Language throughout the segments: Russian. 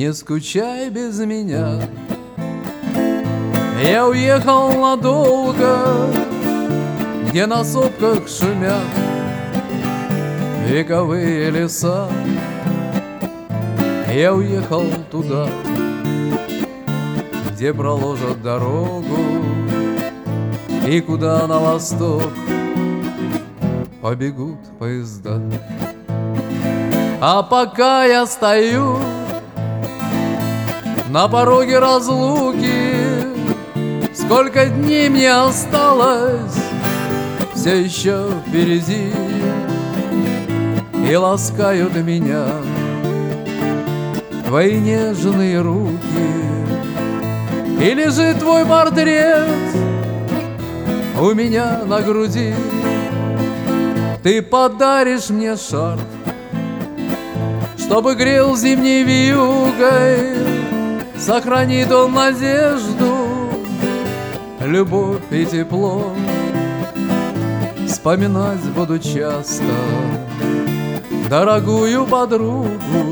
Не скучай без меня. Я уехал надолго, где на сопках шумят вековые леса. Я уехал туда, где проложат дорогу, и куда на восток побегут поезда. А пока я стою на пороге разлуки, сколько дней мне осталось все еще впереди, и ласкают меня твои нежные руки, и лежит твой портрет у меня на груди. Ты подаришь мне шарф, чтобы грел зимней вьюгой, сохранит он надежду, любовь и тепло. Вспоминать буду часто дорогую подругу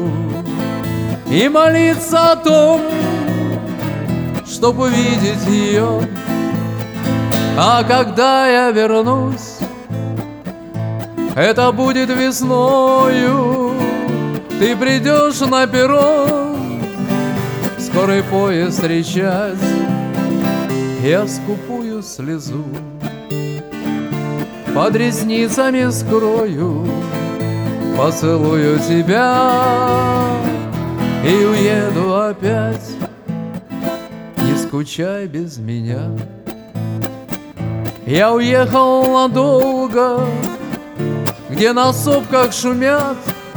и молиться о том, чтоб увидеть ее. А когда я вернусь, это будет весною, ты придешь на перрон, скорый поезд встречать, я скупую слезу под ресницами скрою, поцелую тебя и уеду опять. Не скучай без меня. Я уехал надолго, где на сопках шумят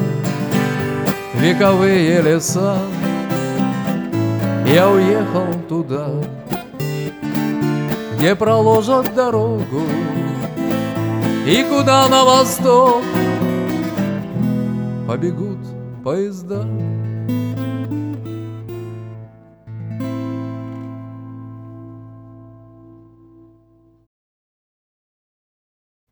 вековые леса. Я уехал туда, где проложат дорогу, и куда на восток побегут поезда.